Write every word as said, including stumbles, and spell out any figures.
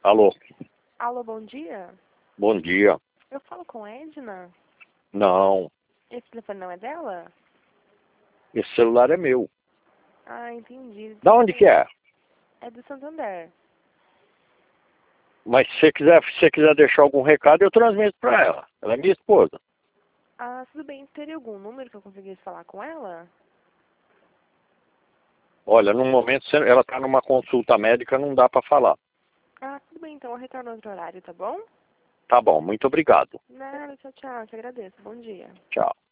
Alô? Alô, bom dia? Bom dia. Eu falo com Edna? Não, Esse telefone não é dela? esse celular é meu. Ah, entendi. Da onde que é? É do Santander. Mas se você quiser, se você quiser deixar algum recado, eu transmito para ela. Ela é minha esposa. Ah, tudo bem. Teria algum número que eu conseguisse falar com ela? Olha, no momento você- ela está numa consulta médica, não dá para falar. Ah, tudo bem. Então eu retorno outro horário, tá bom? Tá bom, muito obrigado. Nada, tchau, tchau. Te agradeço. Bom dia. Tchau.